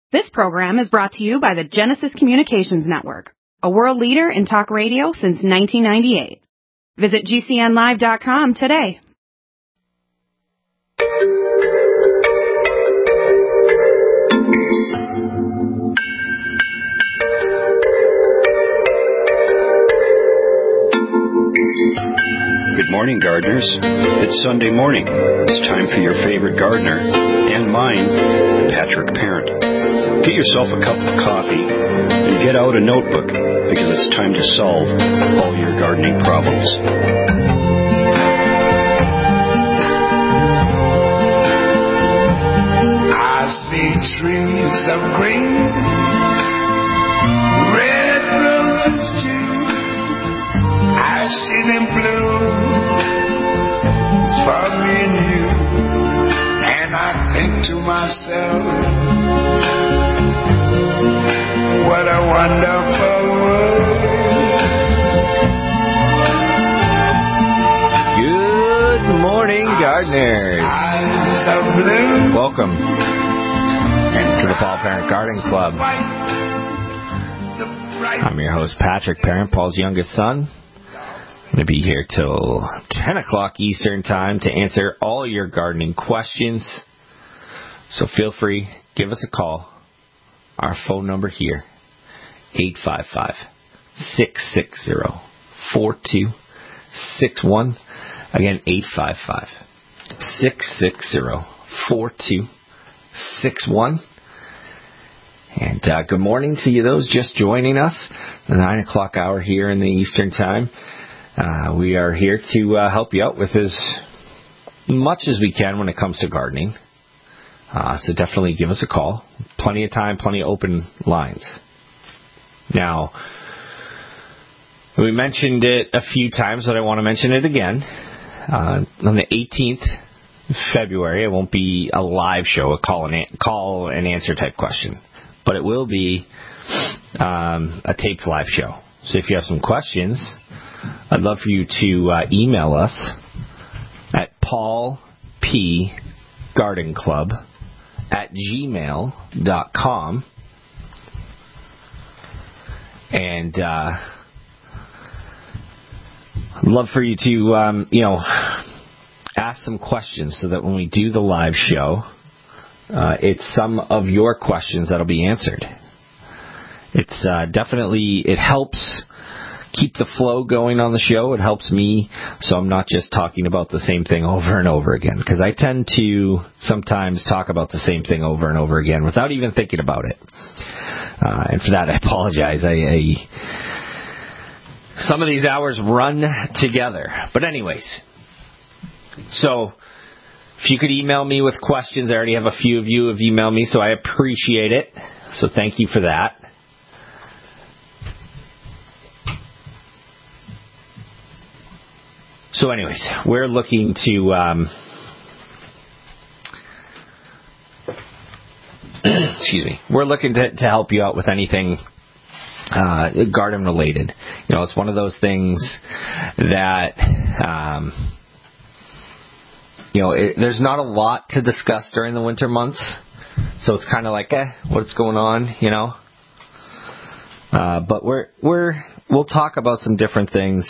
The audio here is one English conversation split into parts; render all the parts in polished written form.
This program is brought to you by the Genesis Communications Network, a world leader in talk radio since 1998. Visit GCNlive.com today. Good morning, gardeners. It's Sunday morning. It's time for your favorite gardener, and mine, Patrick Parent. Get yourself a cup of coffee and get out a notebook, because it's time to solve all your gardening problems. I see trees of green, red roses too. I see them bloom for me and you, and I think to myself, what a wonderful world. Good morning, gardeners. Welcome to the Paul Parent Garden Club. I'm your host, Patrick Parent, Paul's youngest son. I'm going to be here till 10 o'clock Eastern Time to answer all your gardening questions. So feel free, give us a call. Our phone number here, 855-660-4261. Again, 855-660-4261. And good morning to you, those just joining us, the 9 o'clock hour here in the Eastern Time. We are here to help you out with as much as we can when it comes to gardening. So definitely give us a call. Plenty of time, plenty of open lines. Now, we mentioned it a few times, but I want to mention it again. On the 18th of February, it won't be a live show, a call and answer type question. But it will be a taped live show. So if you have some questions, I'd love for you to email us at paulpgardenclub@gmail.com. And I'd love for you to, ask some questions so that when we do the live show, it's some of your questions that'll be answered. It's definitely, it helps keep the flow going on the show. It helps me, so I'm not just talking about the same thing over and over again, because I tend to sometimes talk about the same thing over and over again without even thinking about it. And for that, I apologize. Some of these hours run together. But anyways, so if you could email me with questions, I already have a few of you have emailed me, so I appreciate it. So thank you for that. So anyways, we're looking to we're looking to help you out with anything garden related. It's one of those things that there's not a lot to discuss during the winter months, so it's kind of like, what's going on, But we'll talk about some different things.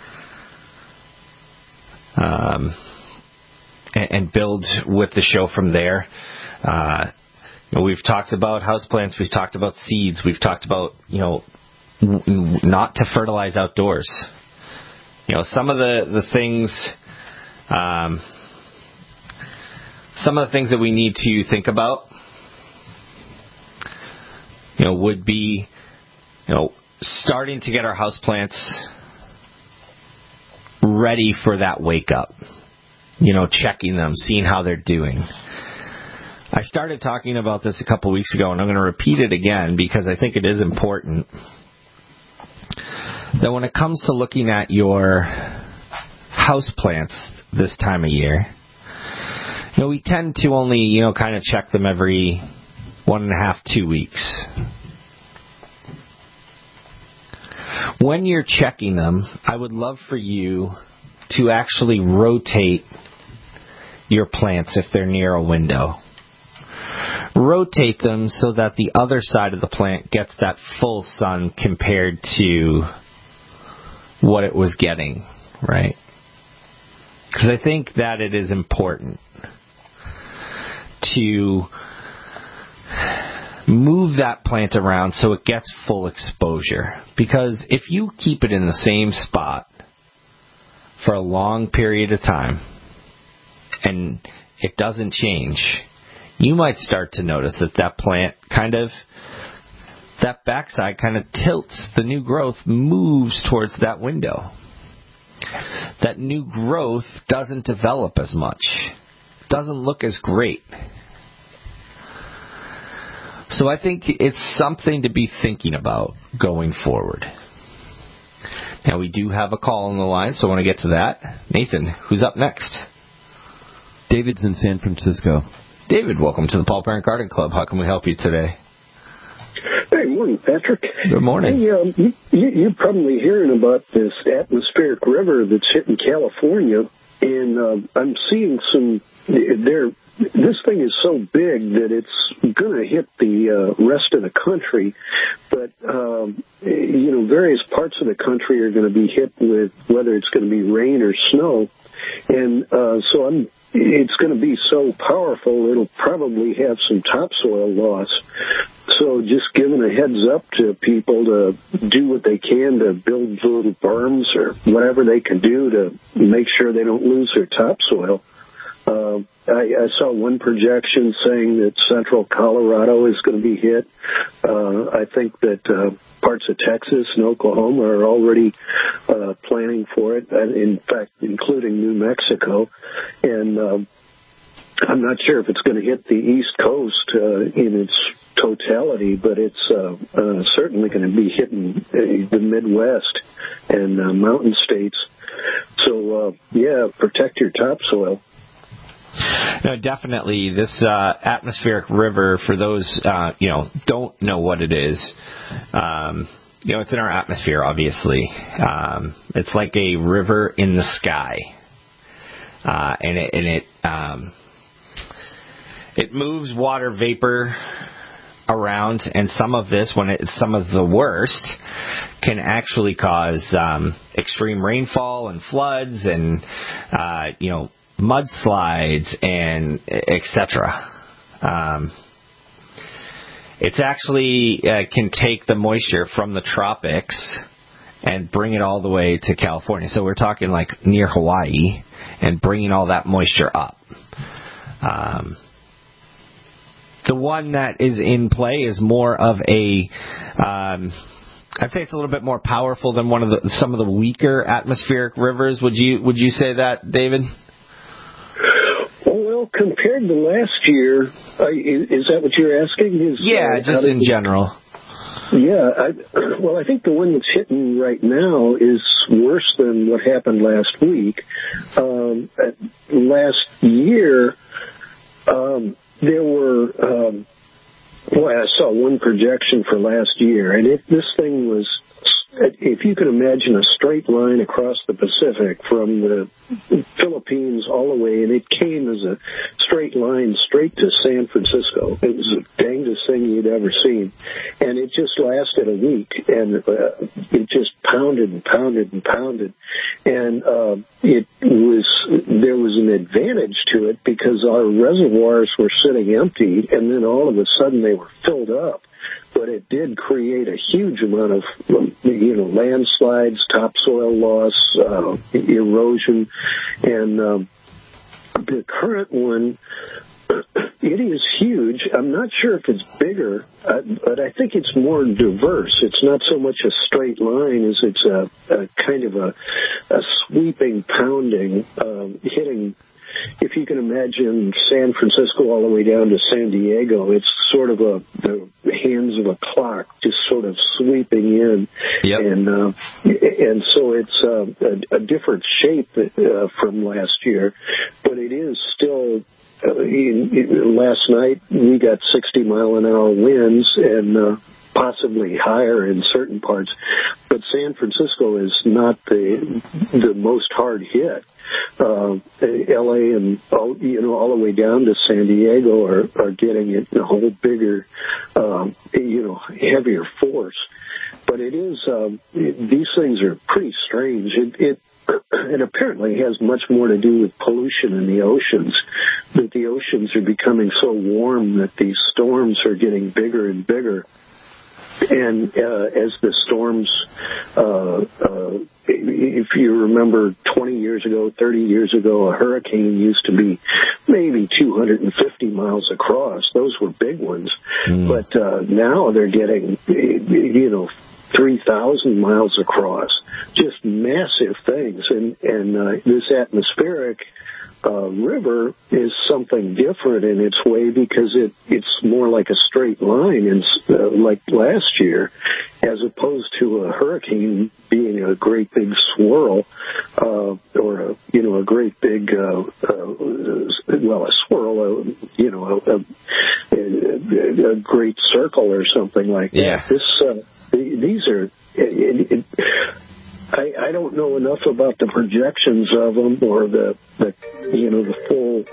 And build with the show from there. We've talked about houseplants, we've talked about seeds, we've talked about, not to fertilize outdoors. Some of the things, that we need to think about, would be, starting to get our houseplants ready for that wake up. Checking them, seeing how they're doing. I started talking about this a couple weeks ago, and I'm going to repeat it again because I think it is important that when it comes to looking at your houseplants this time of year, we tend to only, kind of check them every 1.5, 2 weeks. When you're checking them, I would love for you to actually rotate your plants if they're near a window. rotate them so that the other side of the plant gets that full sun compared to what it was getting, right? Because I think that it is important to move that plant around so it gets full exposure. Because if you keep it in the same spot for a long period of time and it doesn't change, you might start to notice that plant that backside kind of tilts. The new growth moves towards that window. That new growth doesn't develop as much. Doesn't look as great. So I think it's something to be thinking about going forward. Now we do have a call on the line, so I want to get to that. Nathan, who's up next? David's in San Francisco. David, welcome to the Paul Parent Garden Club. How can we help you today? Hey, morning, Patrick. Good morning. Hey, you're probably hearing about this atmospheric river that's hitting California, and I'm seeing this thing is so big that it's going to hit the rest of the country, but various parts of the country are going to be hit with whether it's going to be rain or snow, and it's going to be so powerful it'll probably have some topsoil loss. So just giving a heads up to people to do what they can to build little berms or whatever they can do to make sure they don't lose their topsoil. I saw one projection saying that central Colorado is going to be hit. I think that parts of Texas and Oklahoma are already planning for it, in fact, including New Mexico. And I'm not sure if it's going to hit the East Coast in its totality, but it's certainly going to be hitting the Midwest and mountain states. So, protect your topsoil. No, definitely. This atmospheric river, for those don't know what it is, it's in our atmosphere, obviously. It's like a river in the sky, and it moves water vapor around, and some of this, when it's some of the worst, can actually cause extreme rainfall and floods and mudslides and etc. It's actually can take the moisture from the tropics and bring it all the way to California. So we're talking like near Hawaii and bringing all that moisture up. The one that is in play is more of a, I'd say it's a little bit more powerful than some of the weaker atmospheric rivers. Would you say that, David? Well, compared to last year, is that what you're asking? Just in general. Yeah, I think the one that's hitting right now is worse than what happened last week. Last year, there were, I saw one projection for last year, and this thing was, if you can imagine a straight line across the Pacific from the Philippines all the way, and it came as a straight line straight to San Francisco. It was the dangest thing you'd ever seen. And it just lasted a week, and it just pounded and pounded and pounded. And there was an advantage to it because our reservoirs were sitting empty, and then all of a sudden they were filled up. But it did create a huge amount of, landslides, topsoil loss, erosion, and the current one, it is huge. I'm not sure if it's bigger, but I think it's more diverse. It's not so much a straight line as it's a kind of a sweeping, pounding, hitting. If you can imagine San Francisco all the way down to San Diego, it's sort of the hands of a clock just sort of sweeping in. Yep. And so it's a different shape from last year, but it is still last night we got 60-mile-an-hour winds and possibly higher in certain parts. But San Francisco is not the most hard hit. L.A. and all the way down to San Diego are getting it in a whole bigger, heavier force. But it is these things are pretty strange. It apparently has much more to do with pollution in the oceans. That the oceans are becoming so warm that these storms are getting bigger and bigger. And as the storms, if you remember 20 years ago, 30 years ago, a hurricane used to be maybe 250 miles across. Those were big ones. But now they're getting, 3,000 miles across. Just massive things. And this atmospheric river is something different in its way because it's more like a straight line, and like last year, as opposed to a hurricane being a great big swirl, or a great big a swirl, a great circle or something like that. Yeah. These are. I don't know enough about the projections of them or the full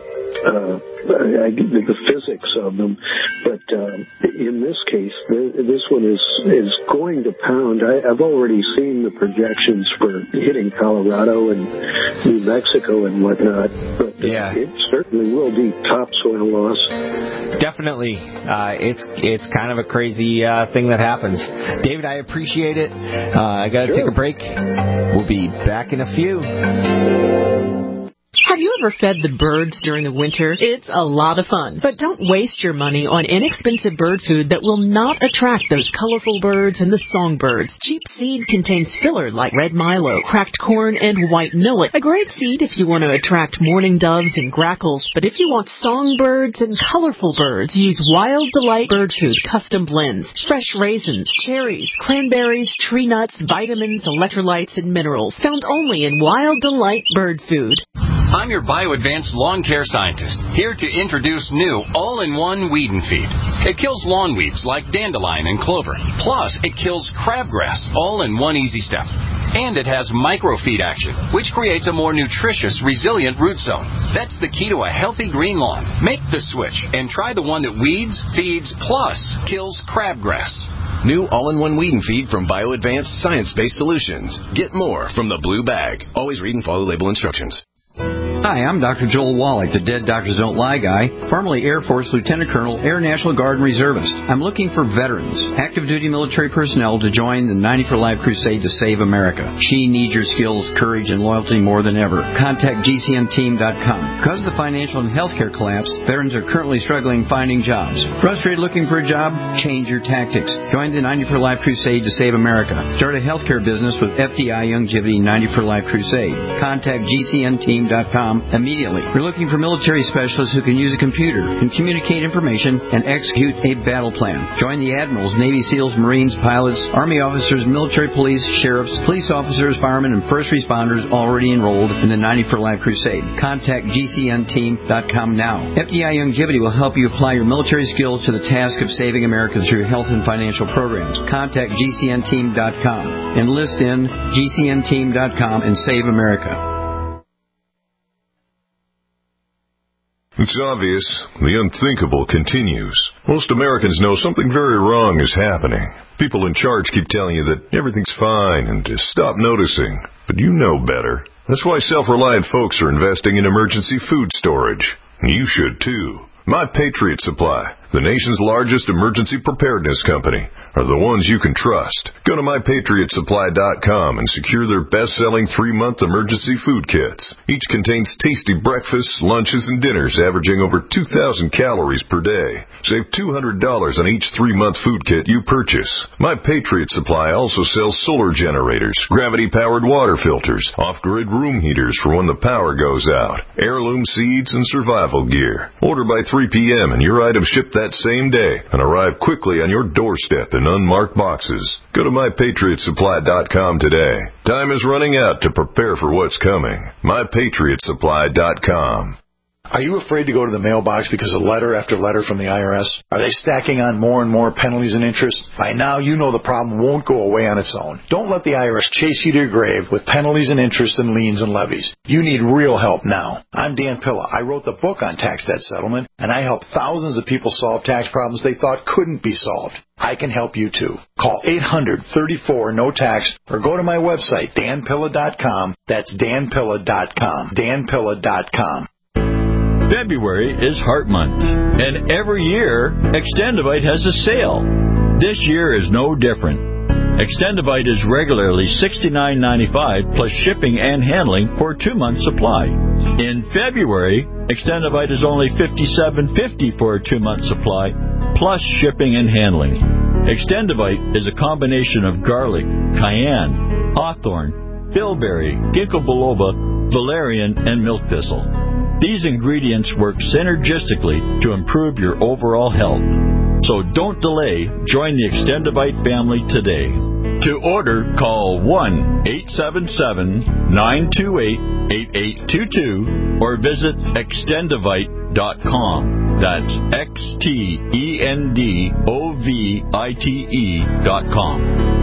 the physics of them, but in this case, this one is going to pound. I've already seen the projections for hitting Colorado and New Mexico and whatnot, but it certainly will be topsoil loss. Definitely. It's kind of a crazy thing that happens. David, I appreciate it. I got to take a break. We'll be back in a few. Have you ever fed the birds during the winter? It's a lot of fun. But don't waste your money on inexpensive bird food that will not attract those colorful birds and the songbirds. Cheap seed contains filler like red milo, cracked corn, and white millet. A great seed if you want to attract mourning doves and grackles. But if you want songbirds and colorful birds, use Wild Delight Bird Food Custom Blends. Fresh raisins, cherries, cranberries, tree nuts, vitamins, electrolytes, and minerals. Found only in Wild Delight Bird Food. I'm your BioAdvanced lawn care scientist, here to introduce new all-in-one weed and feed. It kills lawn weeds like dandelion and clover. Plus, it kills crabgrass, all in one easy step. And it has microfeed action, which creates a more nutritious, resilient root zone. That's the key to a healthy green lawn. Make the switch and try the one that weeds, feeds, plus kills crabgrass. New all-in-one weed and feed from BioAdvanced science-based solutions. Get more from the blue bag. Always read and follow label instructions. Hi, I'm Dr. Joel Wallach, the Dead Doctors Don't Lie guy, formerly Air Force Lieutenant Colonel, Air National Guard and Reservist. I'm looking for veterans, active duty military personnel to join the 90 for Life crusade to save America. She needs your skills, courage, and loyalty more than ever. Contact GCNteam.com. Because of the financial and healthcare collapse, veterans are currently struggling finding jobs. Frustrated looking for a job? Change your tactics. Join the 90 for Life crusade to save America. Start a healthcare business with FDI Youngevity 90 for Life crusade. Contact GCNteam.com immediately. We're looking for military specialists who can use a computer, can communicate information, and execute a battle plan. Join the admirals, Navy SEALs, Marines, pilots, Army officers, military police, sheriffs, police officers, firemen, and first responders already enrolled in the 90 for Life crusade. Contact GCNteam.com now. FDI Youngevity will help you apply your military skills to the task of saving America through health and financial programs. Contact GCNteam.com. Enlist in GCNteam.com and save America. It's obvious. The unthinkable continues. Most Americans know something very wrong is happening. People in charge keep telling you that everything's fine and to stop noticing. But you know better. That's why self-reliant folks are investing in emergency food storage. You should too. My Patriot Supply, the nation's largest emergency preparedness company, are the ones you can trust. Go to MyPatriotSupply.com and secure their best-selling 3-month emergency food kits. Each contains tasty breakfasts, lunches, and dinners averaging over 2,000 calories per day. Save $200 on each 3-month food kit you purchase. My Patriot Supply also sells solar generators, gravity-powered water filters, off-grid room heaters for when the power goes out, heirloom seeds, and survival gear. Order by 3 p.m. and your items ship that same day and arrive quickly on your doorstep in unmarked boxes. Go to MyPatriotSupply.com today. Time is running out to prepare for what's coming. MyPatriotSupply.com. Are you afraid to go to the mailbox because of letter after letter from the IRS? Are they stacking on more and more penalties and interest? By now, you know the problem won't go away on its own. Don't let the IRS chase you to your grave with penalties and interest and liens and levies. You need real help now. I'm Dan Pilla. I wrote the book on tax debt settlement, and I help thousands of people solve tax problems they thought couldn't be solved. I can help you too. Call 800-34-NO-TAX or go to my website, danpilla.com. That's danpilla.com. danpilla.com. February is Heart Month, and every year, Extendivite has a sale. This year is no different. Extendivite is regularly $69.95 plus shipping and handling for a 2-month supply. In February, Extendivite is only $57.50 for a 2-month supply plus shipping and handling. Extendivite is a combination of garlic, cayenne, hawthorn, bilberry, ginkgo biloba, valerian, and milk thistle. These ingredients work synergistically to improve your overall health. So don't delay. Join the Extendivite family today. To order, call 1-877-928-8822 or visit extendivite.com. That's XTENDOVITE.com.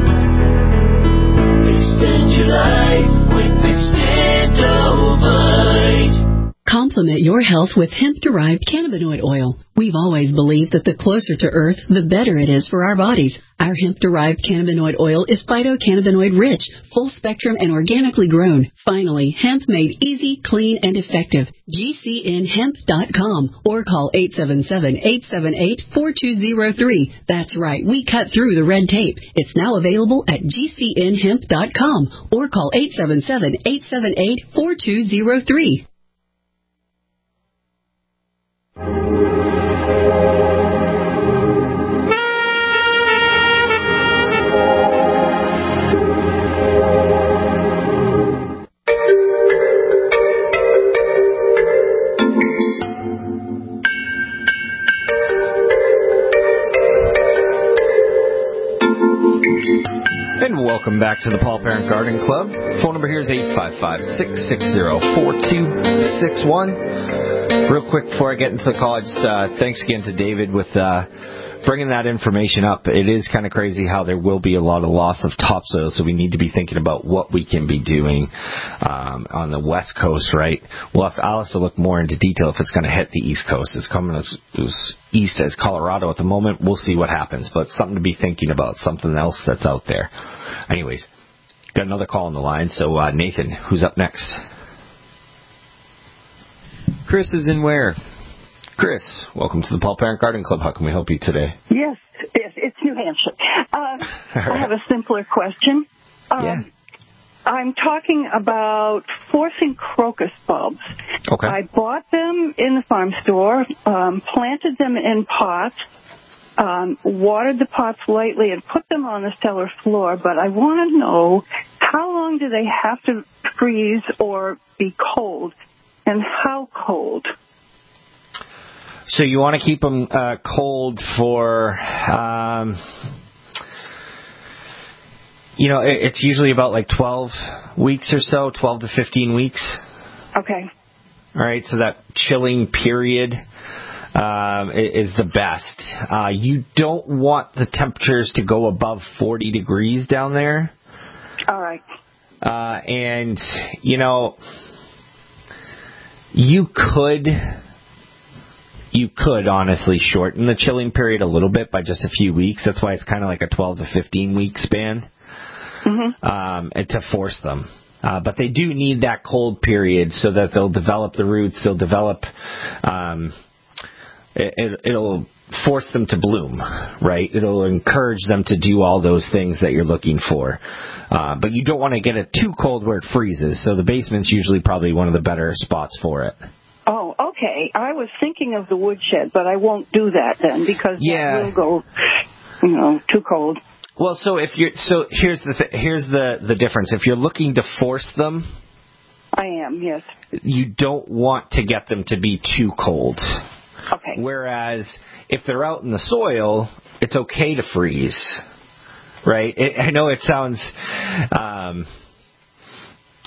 Extend your life with Extendivite. Complement your health with hemp-derived cannabinoid oil. We've always believed that the closer to Earth, the better it is for our bodies. Our hemp-derived cannabinoid oil is phytocannabinoid-rich, full-spectrum, and organically grown. Finally, hemp made easy, clean, and effective. GCNhemp.com or call 877-878-4203. That's right, we cut through the red tape. It's now available at GCNhemp.com or call 877-878-4203. And welcome back to the Paul Parent Garden Club. Phone number here is 855-660-4261. Real quick before I get into the call, thanks again to David with bringing that information up. It is kind of crazy how there will be a lot of loss of topsoil, so we need to be thinking about what we can be doing on the West Coast, right? We'll have Alice to look more into detail if it's going to hit the East Coast. It's coming as east as Colorado at the moment. We'll see what happens, but something to be thinking about, something else that's out there. Anyways, got another call on the line, so Nathan, who's up next? Chris is in where? Chris, welcome to the Paul Parent Garden Club. How can we help you today? Yes, it's New Hampshire. I have a simpler question. I'm talking about forcing crocus bulbs. Okay. I bought them in the farm store, planted them in pots, watered the pots lightly, and put them on the cellar floor. But I want to know, how long do they have to freeze or be cold, and how cold? So you want to keep them cold for, it's usually about like 12 weeks or so, 12 to 15 weeks. Okay. All right, so that chilling period is the best. You don't want the temperatures to go above 40 degrees down there. All right. And, you could honestly shorten the chilling period a little bit by just a few weeks. That's why it's kind of like a 12 to 15 week span and to force them. But they do need that cold period so that they'll develop the roots. They'll develop. It'll force them to bloom, right? It'll encourage them to do all those things that you're looking for. But you don't want to get it too cold where it freezes. So the basement's usually probably one of the better spots for it. Oh, okay. I was thinking of the woodshed, but I won't do that then because that will go, too cold. Well, so here's the difference. If you're looking to force them, I am, yes. You don't want to get them to be too cold. Okay. Whereas if they're out in the soil, it's okay to freeze, right? I know it sounds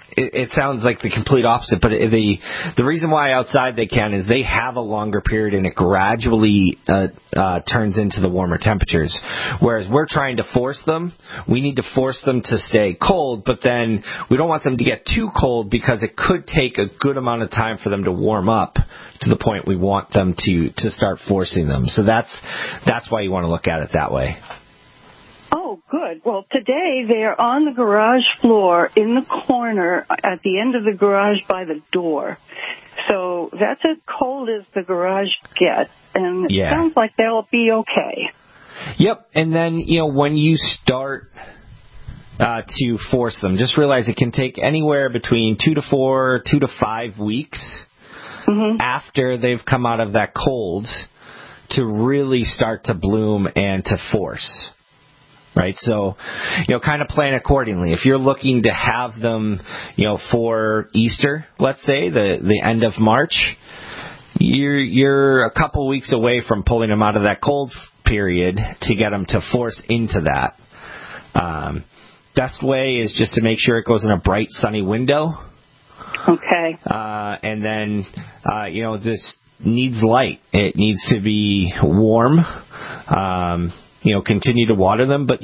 it sounds like the complete opposite, but the reason why outside they can is they have a longer period and it gradually turns into the warmer temperatures. Whereas we're trying to force them, we need to force them to stay cold, but then we don't want them to get too cold because it could take a good amount of time for them to warm up to the point we want them to start forcing them. So that's why you want to look at it that way. Oh, good. Well, today they're on the garage floor in the corner at the end of the garage by the door. So that's as cold as the garage gets, and it sounds like they'll be okay. Yep, and then, when you start to force them, just realize it can take anywhere between 2 to 5 weeks after they've come out of that cold to really start to bloom and to force. Right, so, kind of plan accordingly. If you're looking to have them, for Easter, let's say, the end of March, you're a couple weeks away from pulling them out of that cold period to get them to force into that. Best way is just to make sure it goes in a bright, sunny window. Okay. And then, this needs light. It needs to be warm. Continue to water them. But,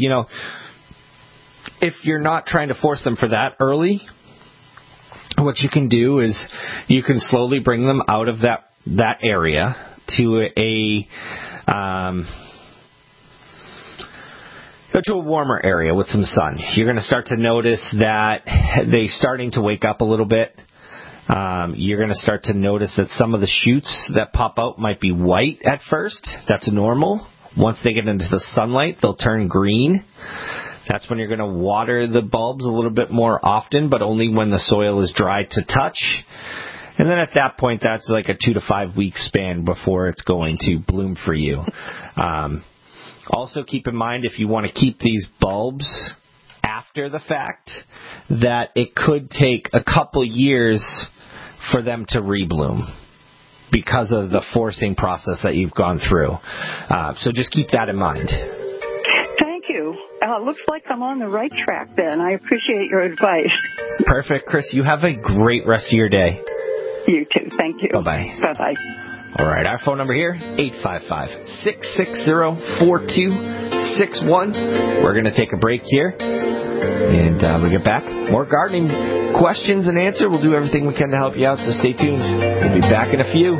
if you're not trying to force them for that early, what you can do is you can slowly bring them out of that area to a warmer area with some sun. You're going to start to notice that they're starting to wake up a little bit. You're going to start to notice that some of the shoots that pop out might be white at first. That's normal. Once they get into the sunlight, they'll turn green. That's when you're going to water the bulbs a little bit more often, but only when the soil is dry to touch. And then at that point, that's like a 2 to 5 week span before it's going to bloom for you. Also keep in mind, if you want to keep these bulbs after the fact, that it could take a couple years for them to rebloom, because of the forcing process that you've gone through. So just keep that in mind. Thank you. Looks like I'm on the right track then. I appreciate your advice. Perfect. Chris, you have a great rest of your day. You too. Thank you. Bye-bye. Bye-bye. All right, our phone number here, 855-660-4261. We're going to take a break here. And when we get back, more gardening questions and answer. We'll do everything we can to help you out, so stay tuned. We'll be back in a few.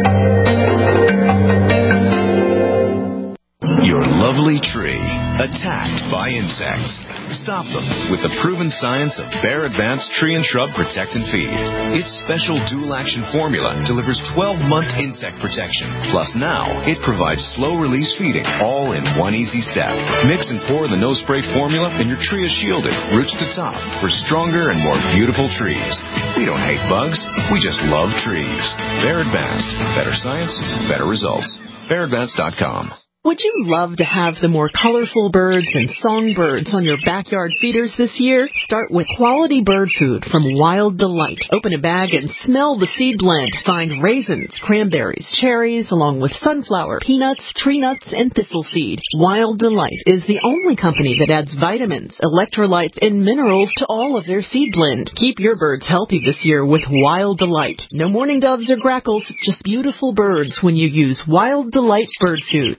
Your lovely tree attacked by insects. Stop them with the proven science of Bayer Advanced Tree and Shrub Protect and Feed. Its special dual-action formula delivers 12-month insect protection. Plus now, it provides slow-release feeding, all in one easy step. Mix and pour the no-spray formula, and your tree is shielded, roots to top, for stronger and more beautiful trees. We don't hate bugs. We just love trees. Bayer Advanced. Better science, better results. BayerAdvanced.com. Would you love to have the more colorful birds and songbirds on your backyard feeders this year? Start with quality bird food from Wild Delight. Open a bag and smell the seed blend. Find raisins, cranberries, cherries, along with sunflower, peanuts, tree nuts, and thistle seed. Wild Delight is the only company that adds vitamins, electrolytes, and minerals to all of their seed blend. Keep your birds healthy this year with Wild Delight. No mourning doves or grackles, just beautiful birds when you use Wild Delight bird food.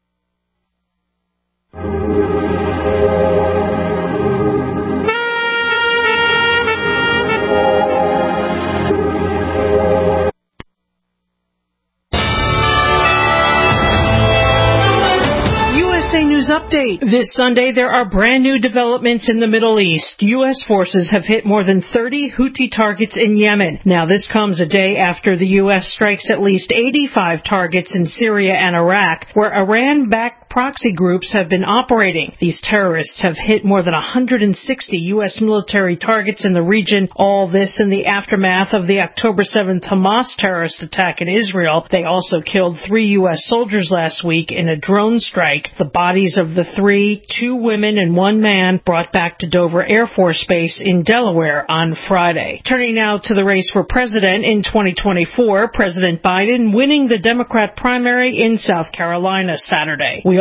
News update. This Sunday, there are brand new developments in the Middle East. U.S. forces have hit more than 30 Houthi targets in Yemen. Now, this comes a day after the U.S. strikes at least 85 targets in Syria and Iraq, where Iran-backed proxy groups have been operating. These terrorists have hit more than 160 U.S. military targets in the region. All this in the aftermath of the October 7th Hamas terrorist attack in Israel. They also killed 3 U.S. soldiers last week in a drone strike. The bodies of the 3, 2 women and 1 man, brought back to Dover Air Force Base in Delaware on Friday. Turning now to the race for president in 2024, President Biden winning the Democrat primary in South Carolina Saturday. We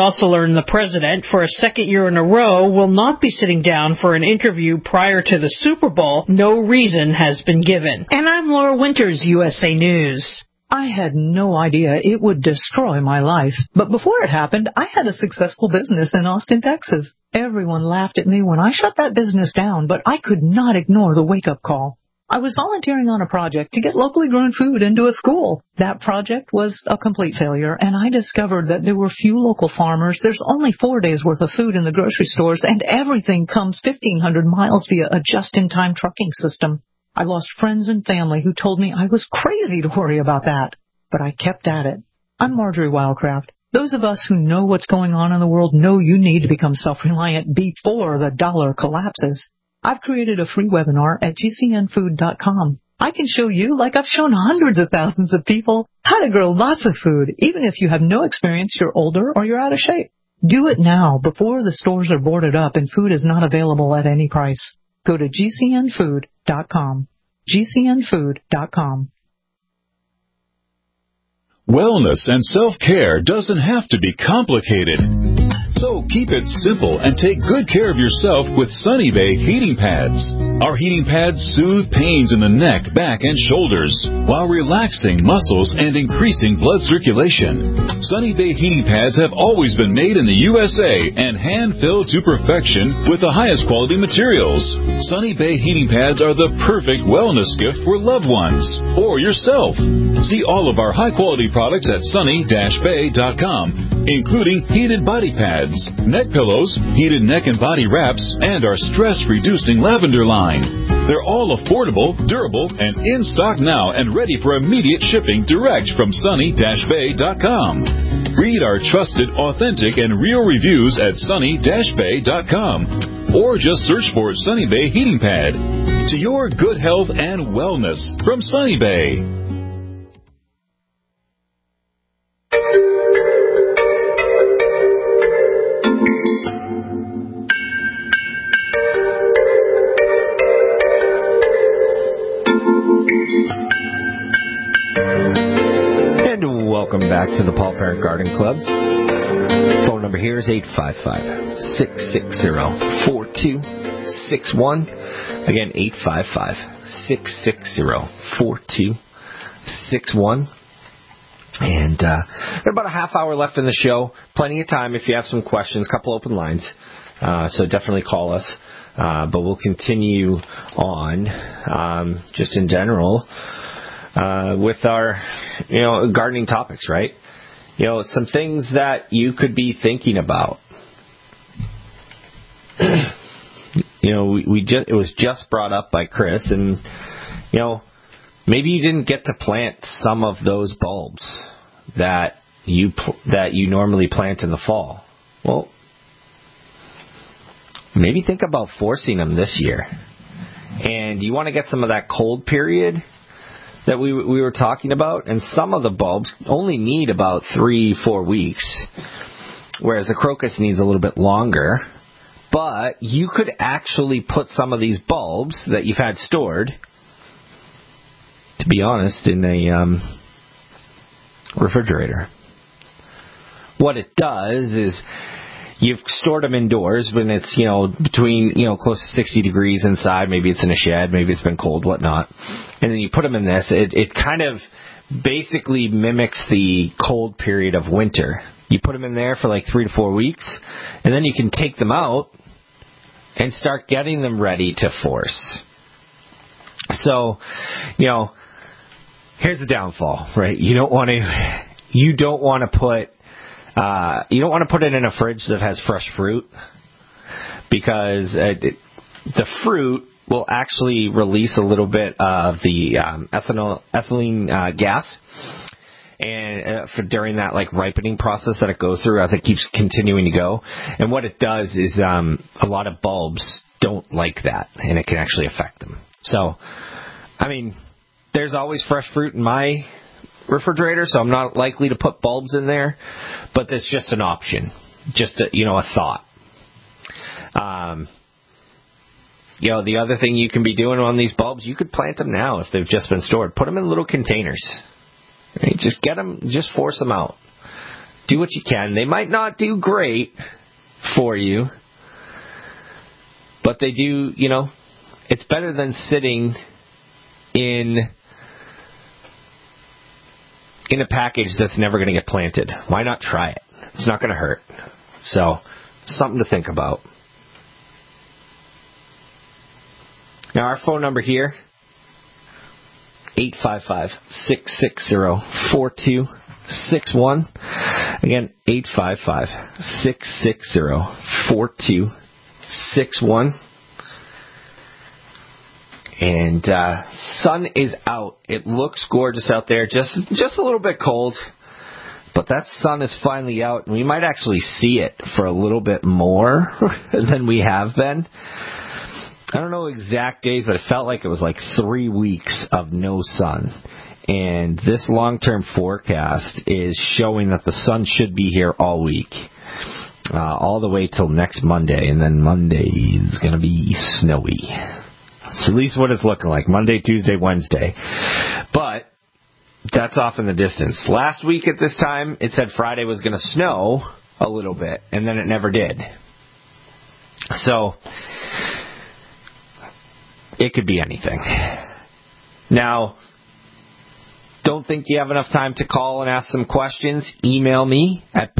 also learned the president, for a second year in a row, will not be sitting down for an interview prior to the Super Bowl. No reason has been given. And I'm Laura Winters, USA News. I had no idea it would destroy my life. But before it happened, I had a successful business in Austin, Texas. Everyone laughed at me when I shut that business down, but I could not ignore the wake-up call. I was volunteering on a project to get locally grown food into a school. That project was a complete failure, and I discovered that there were few local farmers. There's only 4 days' worth of food in the grocery stores, and everything comes 1,500 miles via a just-in-time trucking system. I lost friends and family who told me I was crazy to worry about that, but I kept at it. I'm Marjorie Wildcraft. Those of us who know what's going on in the world know you need to become self-reliant before the dollar collapses. I've created a free webinar at gcnfood.com. I can show you, like I've shown hundreds of thousands of people, how to grow lots of food, even if you have no experience, you're older, or you're out of shape. Do it now, before the stores are boarded up and food is not available at any price. Go to gcnfood.com. gcnfood.com. Wellness and self-care doesn't have to be complicated. So keep it simple and take good care of yourself with Sunny Bay heating pads. Our heating pads soothe pains in the neck, back, and shoulders while relaxing muscles and increasing blood circulation. Sunny Bay heating pads have always been made in the USA and hand-filled to perfection with the highest quality materials. Sunny Bay heating pads are the perfect wellness gift for loved ones or yourself. See all of our high-quality products at sunny-bay.com, including heated body pads, neck pillows, heated neck and body wraps, and our stress-reducing lavender line. They're all affordable, durable, and in stock now and ready for immediate shipping direct from sunny-bay.com. Read our trusted, authentic, and real reviews at sunny-bay.com, or just search for Sunny Bay Heating Pad. To your good health and wellness from Sunny Bay. Welcome back to the Paul Parent Garden Club. Phone number here is 855-660-4261. Again, 855-660-4261. And there's about a half hour left in the show. Plenty of time if you have some questions. A couple open lines. So definitely call us. But we'll continue on just in general. With our, gardening topics, right? Some things that you could be thinking about. It was just brought up by Chris, and maybe you didn't get to plant some of those bulbs that you normally plant in the fall. Well, maybe think about forcing them this year. And you want to get some of that cold period that we were talking about, and some of the bulbs only need about 3-4 weeks, whereas the crocus needs a little bit longer. But you could actually put some of these bulbs that you've had stored, to be honest, in a refrigerator. What it does is you've stored them indoors when it's, between, close to 60 degrees inside. Maybe it's in a shed. Maybe it's been cold, whatnot. And then you put them in this. It kind of basically mimics the cold period of winter. You put them in there for like 3 to 4 weeks, and then you can take them out and start getting them ready to force. So, here's the downfall, right? You don't want to put it in a fridge that has fresh fruit, because the fruit will actually release a little bit of the ethylene gas, and during that ripening process that it goes through as it keeps continuing to go. And what it does is a lot of bulbs don't like that, and it can actually affect them. So, there's always fresh fruit in my refrigerator, so I'm not likely to put bulbs in there, but that's just an option, just a thought. The other thing you can be doing on these bulbs, you could plant them now if they've just been stored. Put them in little containers. Right? Just get them, just force them out. do what you can. They might not do great for you, but they do, it's better than sitting in a package that's never going to get planted. Why not try it? It's not going to hurt. So, something to think about. Now, our phone number here, 855-660-4261. Again, 855-660-4261. And sun is out. It looks gorgeous out there. Just a little bit cold. But that sun is finally out. And we might actually see it for a little bit more than we have been. I don't know exact days, but it felt like it was like 3 weeks of no sun. And this long-term forecast is showing that the sun should be here all week. All the way till next Monday. And then Monday is going to be snowy. It's at least what it's looking like. Monday, Tuesday, Wednesday. But that's off in the distance. Last week at this time, it said Friday was going to snow a little bit. And then it never did. So it could be anything. Now, don't think you have enough time to call and ask some questions. Email me at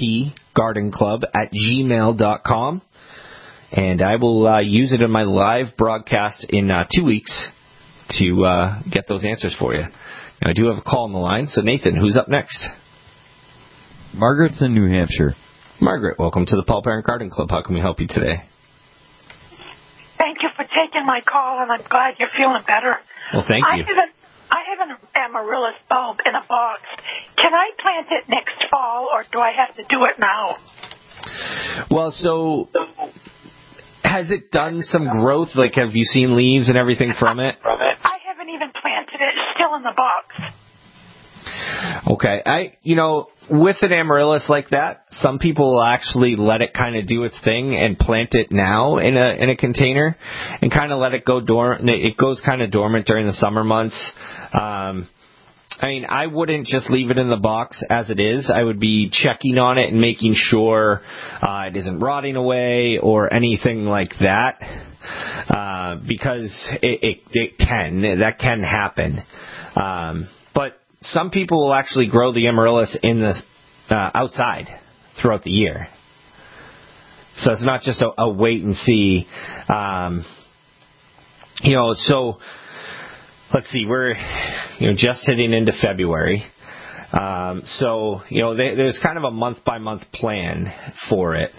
paulpgardenclub@gmail.com. And I will use it in my live broadcast in 2 weeks to get those answers for you. Now, I do have a call on the line. So, Nathan, who's up next? Margaret's in New Hampshire. Margaret, welcome to the Paul Parent Garden Club. How can we help you today? Thank you for taking my call, and I'm glad you're feeling better. Well, thank you. I have an amaryllis bulb in a box. Can I plant it next fall, or do I have to do it now? Well, so has it done some growth? Like, have you seen leaves and everything from it? I haven't even planted it. It's still in the box. Okay. With an amaryllis like that, some people will actually let it kind of do its thing and plant it now in a container and kind of let it go dormant. It goes kind of dormant during the summer months. I wouldn't just leave it in the box as it is. I would be checking on it and making sure it isn't rotting away or anything like that, because that can happen. But some people will actually grow the amaryllis in the outside throughout the year. So it's not just a wait and see. So let's see, we're just hitting into February. So there's kind of a month-by-month plan for it.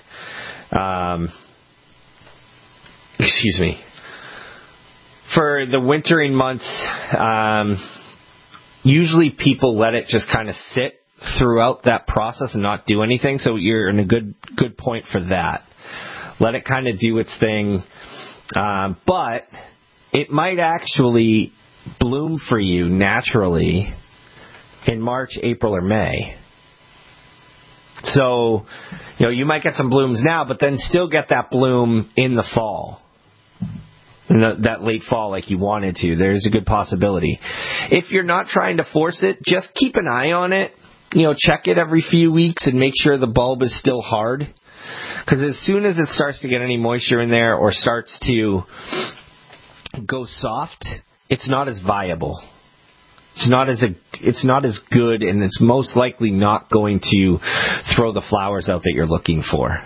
Excuse me. For the wintering months, usually people let it just kind of sit throughout that process and not do anything. So you're in a good point for that. Let it kind of do its thing. But it might actually bloom for you naturally in March, April, or May. So, you might get some blooms now, but then still get that bloom in the fall. That late fall like you wanted to. There's a good possibility. If you're not trying to force it, just keep an eye on it. Check it every few weeks and make sure the bulb is still hard. Because as soon as it starts to get any moisture in there or starts to go soft, it's not as viable. It's not as good, and it's most likely not going to throw the flowers out that you're looking for.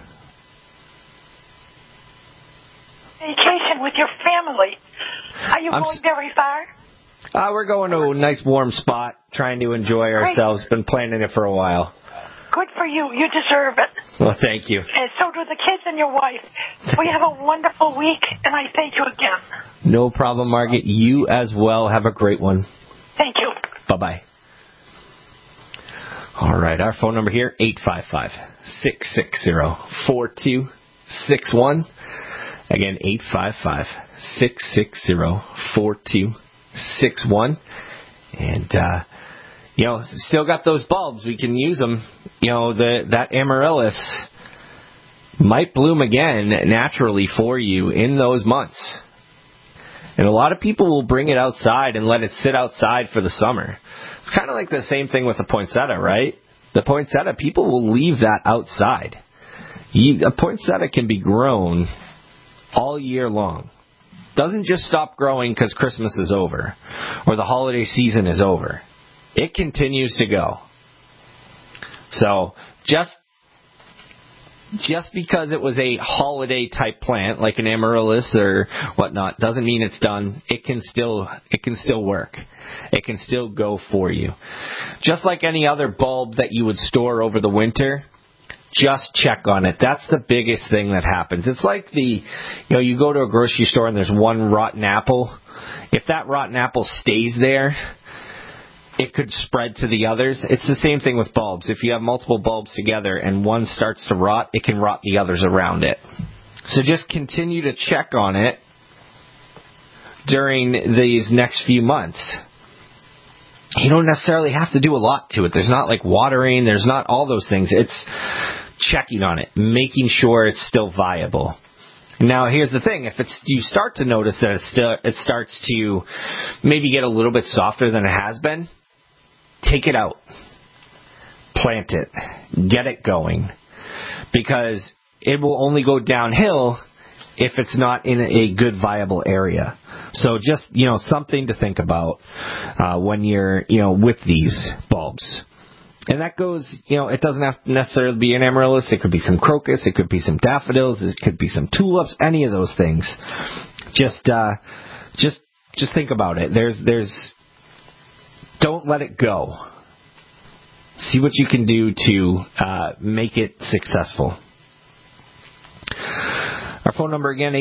Vacation with your family. Are you going very far? We're going to a nice warm spot, trying to enjoy ourselves. Been planning it for a while. Good for you. You deserve it. Well, thank you. And so do the kids and your wife. We have a wonderful week, and I thank you again. No problem, Margaret. You as well. Have a great one. Thank you. Bye-bye. All right, our phone number here, 855-660-4261. Again, 855-660-4261. And, still got those bulbs. We can use them. That amaryllis might bloom again naturally for you in those months. And a lot of people will bring it outside and let it sit outside for the summer. It's kind of like the same thing with the poinsettia, right? The poinsettia, people will leave that outside. A poinsettia can be grown all year long. Doesn't just stop growing because Christmas is over or the holiday season is over. It continues to go. So just because it was a holiday type plant like an amaryllis or whatnot doesn't mean it's done. It can still work. It can still go for you. Just like any other bulb that you would store over the winter, just check on it. That's the biggest thing that happens. It's like you go to a grocery store and there's one rotten apple. If that rotten apple stays there, it could spread to the others. It's the same thing with bulbs. If you have multiple bulbs together and one starts to rot, it can rot the others around it. So just continue to check on it during these next few months. You don't necessarily have to do a lot to it. There's not like watering. There's not all those things. It's checking on it, making sure it's still viable. Now, here's the thing. If you start to notice that it starts to maybe get a little bit softer than it has been, take it out. Plant it. Get it going. Because it will only go downhill if it's not in a good, viable area. So just, something to think about when you're, with these bulbs. And that goes, it doesn't have to necessarily be an amaryllis. It could be some crocus. It could be some daffodils. It could be some tulips. Any of those things. Just think about it. Don't let it go. See what you can do to make it successful. Our phone number again,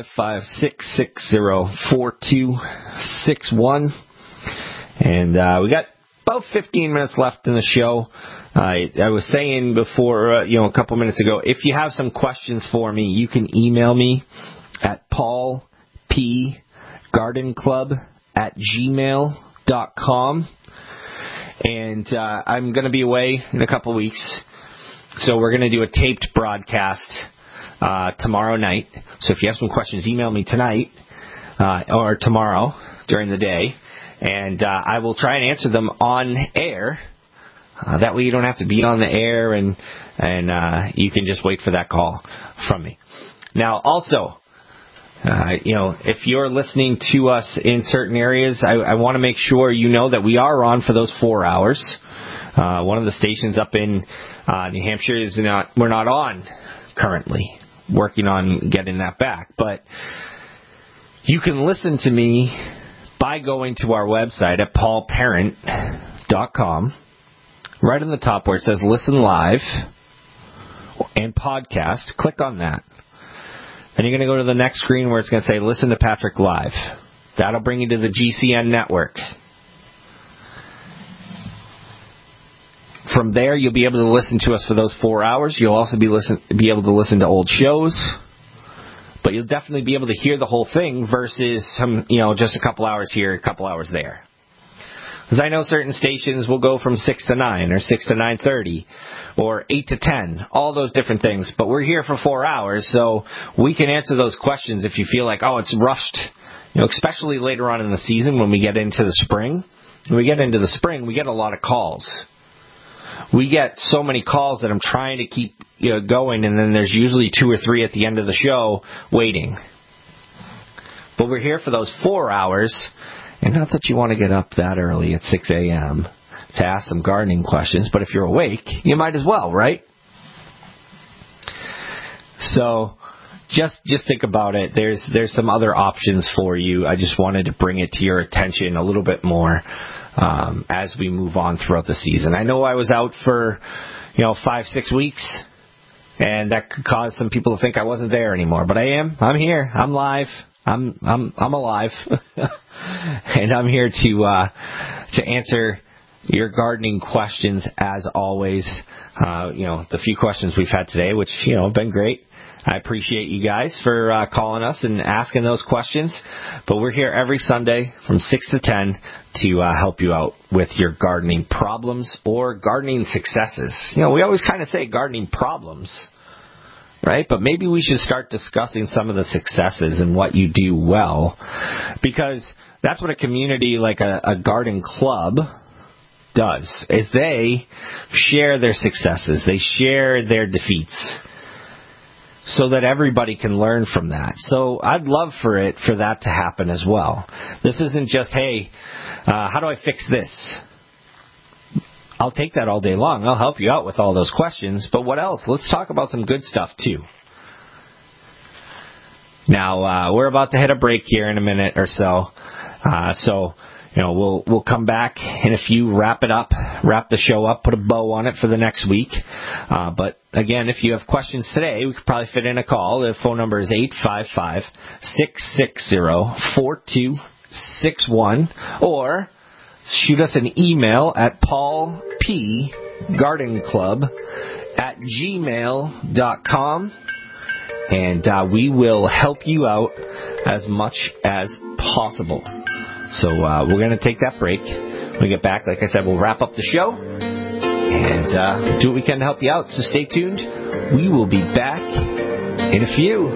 855-660-4261. And we got about 15 minutes left in the show. I was saying before, a couple minutes ago, if you have some questions for me, you can email me at paulpgardenclub@gmail.com. And I'm going to be away in a couple weeks, so we're going to do a taped broadcast tomorrow night. So if you have some questions, email me tonight or tomorrow during the day, and I will try and answer them on air. That way you don't have to be on the air, and you can just wait for that call from me. Now, also, if you're listening to us in certain areas, I want to make sure you know that we are on for those 4 hours. One of the stations up in New Hampshire we're not on currently. Working on getting that back. But you can listen to me by going to our website at paulparent.com. Right on the top where it says Listen Live and Podcast, click on that. Then you're going to go to the next screen where it's going to say Listen to Patrick Live. That'll bring you to the GCN network. From there, you'll be able to listen to us for those 4 hours. You'll also be able to listen to old shows. But you'll definitely be able to hear the whole thing versus just a couple hours here, a couple hours there. Because I know certain stations will go from 6 to 9 or 6 to 9:30 or 8 to 10, all those different things. But we're here for 4 hours, so we can answer those questions if you feel like, it's rushed. Especially later on in the season when we get into the spring. When we get into the spring, we get a lot of calls. We get so many calls that I'm trying to keep going, and then there's usually 2 or 3 at the end of the show waiting. But we're here for those 4 hours, and not that you want to get up that early at 6 a.m. to ask some gardening questions, but if you're awake, you might as well, right? So just think about it. There's some other options for you. I just wanted to bring it to your attention a little bit more as we move on throughout the season. I know I was out for 5-6 weeks, and that could cause some people to think I wasn't there anymore. But I am. I'm here. I'm live. I'm alive, and I'm here to answer your gardening questions as always. The few questions we've had today, which have been great. I appreciate you guys for calling us and asking those questions. But we're here every Sunday from 6 to 10 to help you out with your gardening problems or gardening successes. We always kind of say gardening problems, right? But maybe we should start discussing some of the successes and what you do well, because that's what a community like a garden club does, is they share their successes. They share their defeats so that everybody can learn from that. So I'd love for that to happen as well. This isn't just, hey, how do I fix this? I'll take that all day long. I'll help you out with all those questions. But what else? Let's talk about some good stuff, too. Now, we're about to hit a break here in a minute or so. We'll come back in a few, wrap the show up, put a bow on it for the next week. But again, if you have questions today, we could probably fit in a call. The phone number is 855-660-4261, or shoot us an email at paulpgardenclub@gmail.com. And we will help you out as much as possible. So we're going to take that break. When we get back, like I said, we'll wrap up the show and do what we can to help you out. So stay tuned. We will be back in a few.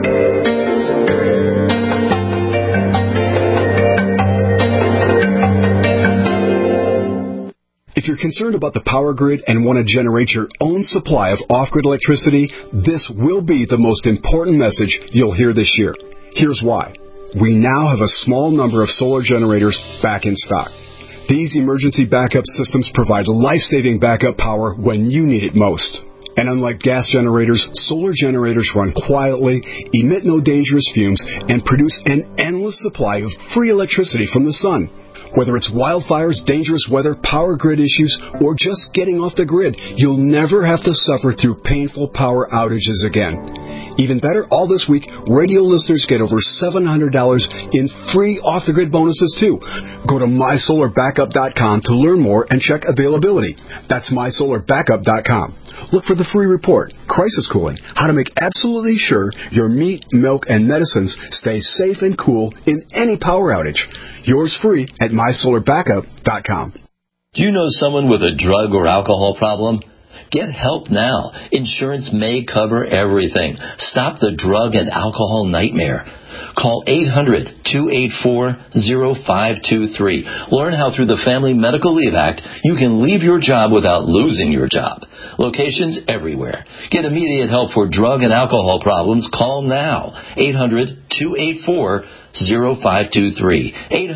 If you're concerned about the power grid and want to generate your own supply of off-grid electricity, this will be the most important message you'll hear this year. Here's why. We now have a small number of solar generators back in stock. These emergency backup systems provide life-saving backup power when you need it most. And unlike gas generators, solar generators run quietly, emit no dangerous fumes, and produce an endless supply of free electricity from the sun. Whether it's wildfires, dangerous weather, power grid issues, or just getting off the grid, you'll never have to suffer through painful power outages again. Even better, all this week, radio listeners get over $700 in free off-the-grid bonuses, too. Go to mysolarbackup.com to learn more and check availability. That's mysolarbackup.com. Look for the free report, Crisis Cooling, how to make absolutely sure your meat, milk, and medicines stay safe and cool in any power outage. Yours free at mysolarbackup.com. Do you know someone with a drug or alcohol problem? Get help now. Insurance may cover everything. Stop the drug and alcohol nightmare. Call 800-284-0523. Learn how through the Family Medical Leave Act you can leave your job without losing your job. Locations everywhere. Get immediate help for drug and alcohol problems. Call now. 800-284-0523.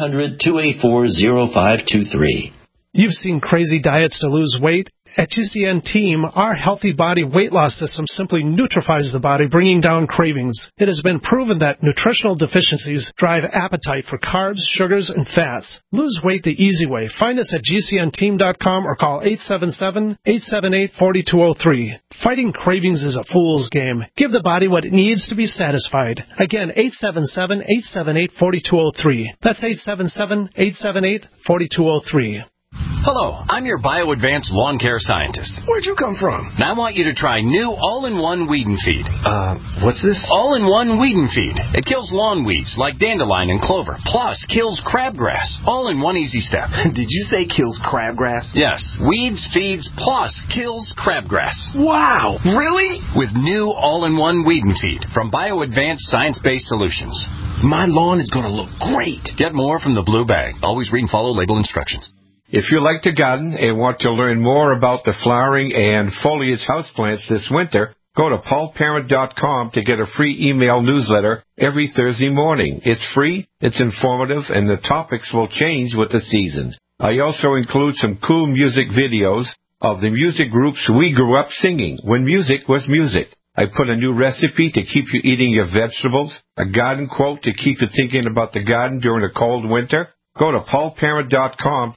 800-284-0523. You've seen crazy diets to lose weight. At GCN Team, our Healthy Body weight loss system simply neutralizes the body, bringing down cravings. It has been proven that nutritional deficiencies drive appetite for carbs, sugars, and fats. Lose weight the easy way. Find us at GCNteam.com or call 877-878-4203. Fighting cravings is a fool's game. Give the body what it needs to be satisfied. Again, 877-878-4203. That's 877-878-4203. Hello, I'm your BioAdvanced lawn care scientist. Where'd you come from? Now I want you to try new all-in-one weed and feed. What's this? All-in-one weed and feed. It kills lawn weeds like dandelion and clover, plus kills crabgrass. All in one easy step. Did you say kills crabgrass? Yes. Weeds, feeds, plus kills crabgrass. Wow! Really? With new all-in-one weed and feed from BioAdvanced Science-Based Solutions. My lawn is going to look great. Get more from the blue bag. Always read and follow label instructions. If you like to garden and want to learn more about the flowering and foliage houseplants this winter, go to paulparent.com to get a free email newsletter every Thursday morning. It's free, it's informative, and the topics will change with the season. I also include some cool music videos of the music groups we grew up singing when music was music. I put a new recipe to keep you eating your vegetables, a garden quote to keep you thinking about the garden during a cold winter. Go to paulparent.com.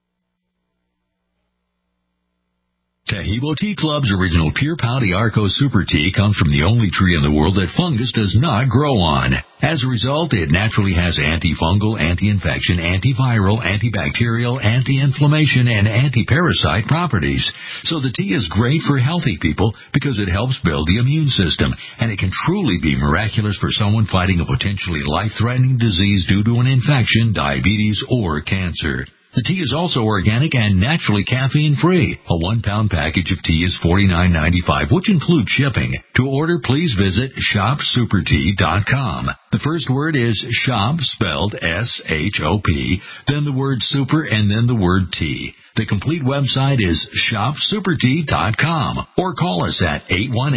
Taheebo Tea Club's original Pure Pouty Arco Super Tea comes from the only tree in the world that fungus does not grow on. As a result, it naturally has antifungal, anti-infection, antiviral, antibacterial, anti-inflammation, and anti-parasite properties. So the tea is great for healthy people because it helps build the immune system, and it can truly be miraculous for someone fighting a potentially life-threatening disease due to an infection, diabetes, or cancer. The tea is also organic and naturally caffeine-free. A 1-pound package of tea is $49.95, which includes shipping. To order, please visit shopsupertea.com. The first word is shop, spelled S-H-O-P, then the word super, and then the word tea. The complete website is shopsupertea.com or call us at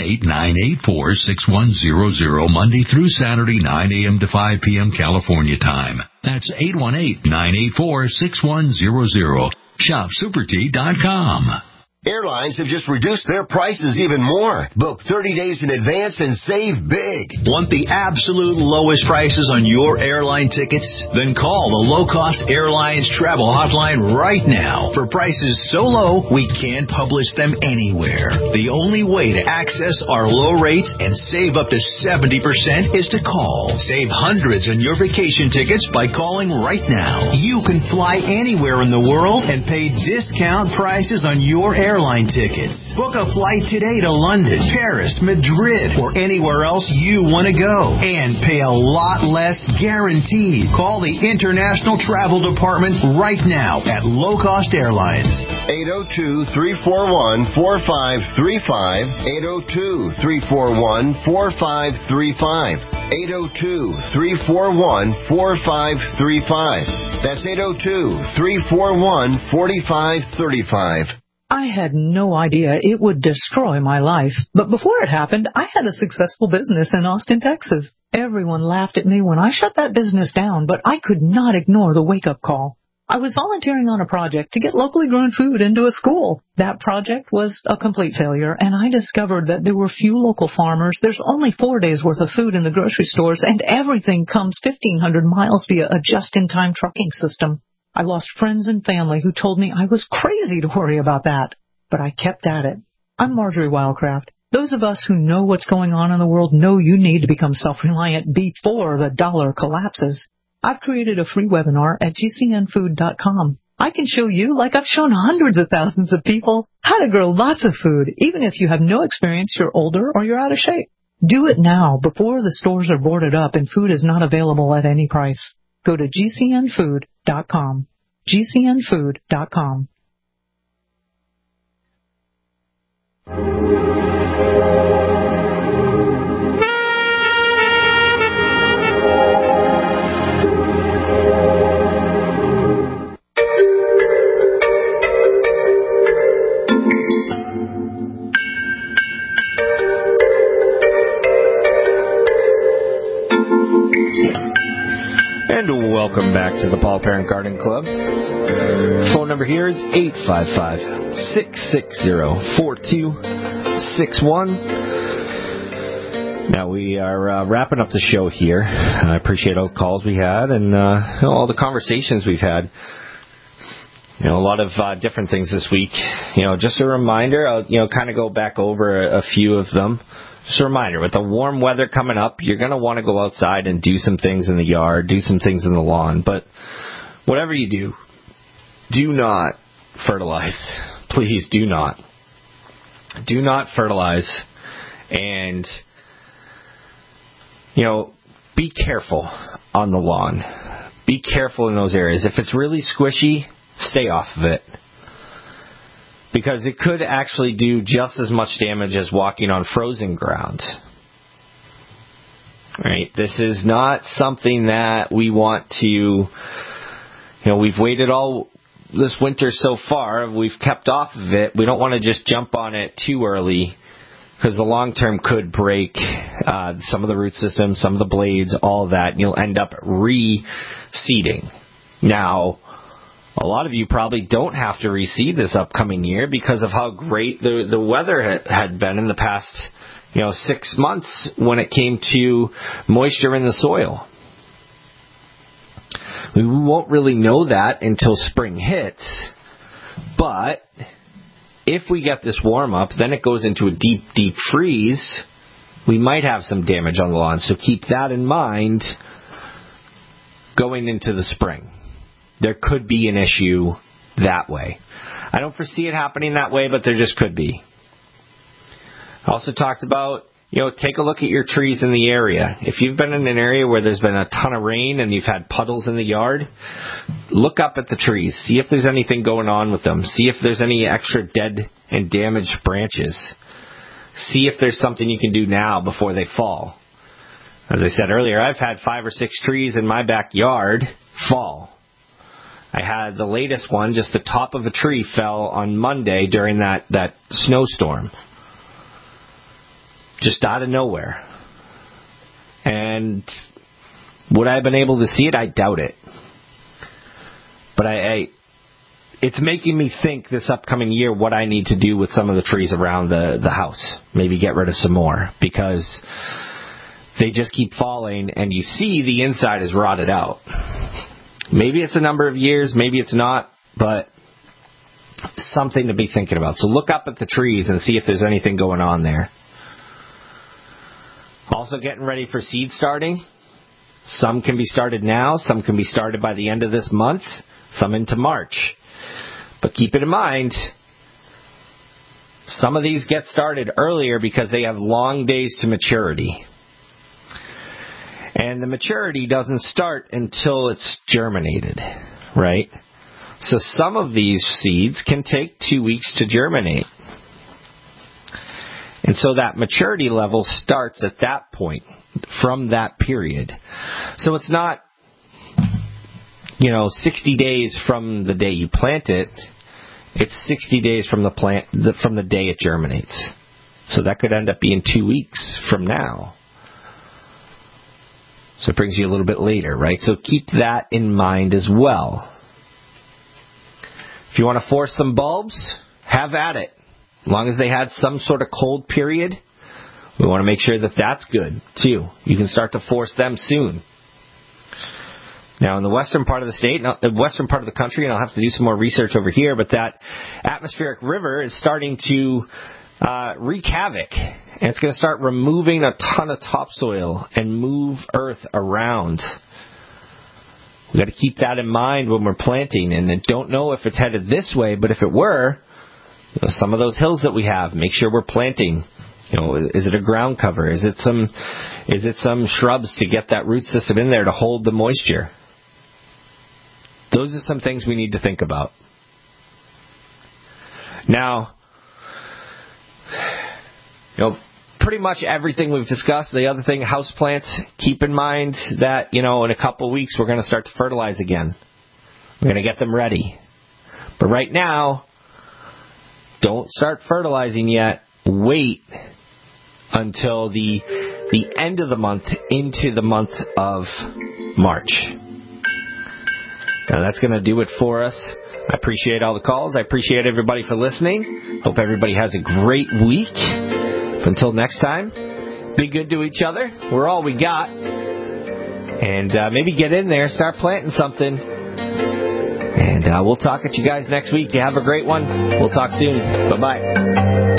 818-984-6100 Monday through Saturday, 9 a.m. to 5 p.m. California time. That's 818-984-6100. shopsupertea.com. Airlines have just reduced their prices even more. Book 30 days in advance and save big. Want the absolute lowest prices on your airline tickets? Then call the Low Cost Airlines Travel Hotline right now for prices so low we can't publish them anywhere. The only way to access our low rates and save up to 70% is to call. Save hundreds on your vacation tickets by calling right now. You can fly anywhere in the world and pay discount prices on your airline tickets. Book a flight today to London, Paris, Madrid, or anywhere else you want to go. And pay a lot less guaranteed. Call the International Travel Department right now at Low Cost Airlines. 802-341-4535. 802-341-4535. 802-341-4535. That's 802-341-4535. I had no idea it would destroy my life. But before it happened, I had a successful business in Austin, Texas. Everyone laughed at me when I shut that business down, but I could not ignore the wake-up call. I was volunteering on a project to get locally grown food into a school. That project was a complete failure, and I discovered that there were few local farmers. There's only 4 days' worth of food in the grocery stores, and everything comes 1,500 miles via a just-in-time trucking system. I lost friends and family who told me I was crazy to worry about that, but I kept at it. I'm Marjorie Wildcraft. Those of us who know what's going on in the world know you need to become self-reliant before the dollar collapses. I've created a free webinar at gcnfood.com. I can show you, like I've shown hundreds of thousands of people, how to grow lots of food, even if you have no experience, you're older, or you're out of shape. Do it now before the stores are boarded up and food is not available at any price. Go to gcnfood.com. gcnfood.com. And welcome back to the Paul Parent Garden Club. Phone number here is 855-660-4261. Now we are wrapping up the show here. I appreciate all the calls we had and all the conversations we've had. A lot of different things this week. Just a reminder, I'll kind of go back over a few of them. Just a reminder, with the warm weather coming up, you're going to want to go outside and do some things in the yard, do some things in the lawn. But whatever you do, do not fertilize. Please do not. Do not fertilize. And, be careful on the lawn. Be careful in those areas. If it's really squishy, stay off of it. Because it could actually do just as much damage as walking on frozen ground. Right? This is not something that we want to, we've waited all this winter so far. We've kept off of it. We don't want to just jump on it too early because the long term could break some of the root systems, some of the blades, all of that, and you'll end up reseeding. Now, a lot of you probably don't have to reseed this upcoming year because of how great the weather had been in the past, 6 months when it came to moisture in the soil. We won't really know that until spring hits, but if we get this warm up, then it goes into a deep, deep freeze. We might have some damage on the lawn, so keep that in mind going into the spring. There could be an issue that way. I don't foresee it happening that way, but there just could be. I also talked about, take a look at your trees in the area. If you've been in an area where there's been a ton of rain and you've had puddles in the yard, look up at the trees. See if there's anything going on with them. See if there's any extra dead and damaged branches. See if there's something you can do now before they fall. As I said earlier, I've had 5 or 6 trees in my backyard fall. I had the latest one, just the top of a tree fell on Monday during that snowstorm. Just out of nowhere. And would I have been able to see it? I doubt it. But it's making me think this upcoming year what I need to do with some of the trees around the house. Maybe get rid of some more, because they just keep falling and you see the inside is rotted out. Maybe it's a number of years, maybe it's not, but something to be thinking about. So look up at the trees and see if there's anything going on there. Also getting ready for seed starting. Some can be started now, some can be started by the end of this month, some into March. But keep it in mind, some of these get started earlier because they have long days to maturity. And the maturity doesn't start until it's germinated, right? So some of these seeds can take 2 weeks to germinate. And so that maturity level starts at that point, from that period. So it's not, 60 days from the day you plant it. It's 60 days from from the day it germinates. So that could end up being 2 weeks from now. So it brings you a little bit later, right? So keep that in mind as well. If you want to force some bulbs, have at it. As long as they had some sort of cold period, we want to make sure that that's good, too. You can start to force them soon. Now, in the western part of the state, the western part of the country, and I'll have to do some more research over here, but that atmospheric river is starting to wreak havoc. And it's going to start removing a ton of topsoil and move earth around. We've got to keep that in mind when we're planting. And I don't know if it's headed this way, but if it were, some of those hills that we have, make sure we're planting. Is it a ground cover? Is it some shrubs to get that root system in there to hold the moisture? Those are some things we need to think about. Now, pretty much everything we've discussed. The other thing, houseplants, keep in mind that, in a couple of weeks we're going to start to fertilize again. We're going to get them ready. But right now, don't start fertilizing yet. Wait until the end of the month into the month of March. Now that's going to do it for us. I appreciate all the calls. I appreciate everybody for listening. Hope everybody has a great week. Until next time, be good to each other. We're all we got. And maybe get in there, start planting something. And we'll talk at you guys next week. You have a great one. We'll talk soon. Bye-bye.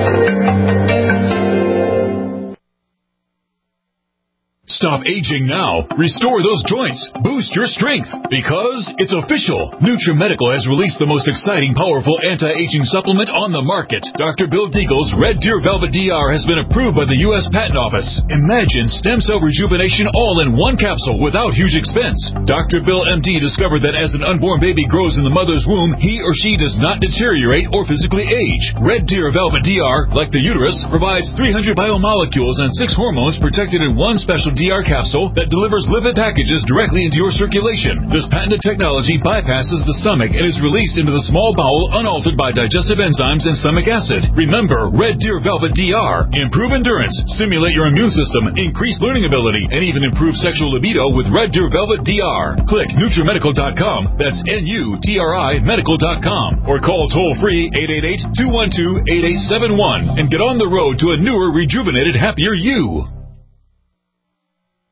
Stop aging now. Restore those joints. Boost your strength. Because it's official. NutriMedical has released the most exciting, powerful anti-aging supplement on the market. Dr. Bill Deagle's Red Deer Velvet DR has been approved by the U.S. Patent Office. Imagine stem cell rejuvenation all in one capsule without huge expense. Dr. Bill MD discovered that as an unborn baby grows in the mother's womb, he or she does not deteriorate or physically age. Red Deer Velvet DR, like the uterus, provides 300 biomolecules and 6 hormones protected in one special DR capsule that delivers lipid packages directly into your circulation. This patented technology bypasses the stomach and is released into the small bowel unaltered by digestive enzymes and stomach acid. Remember, Red Deer Velvet DR. Improve endurance, stimulate your immune system, increase learning ability, and even improve sexual libido with Red Deer Velvet DR. Click NutriMedical.com, that's NUTRI Medical.com, or call toll-free 888-212-8871 and get on the road to a newer, rejuvenated, happier you.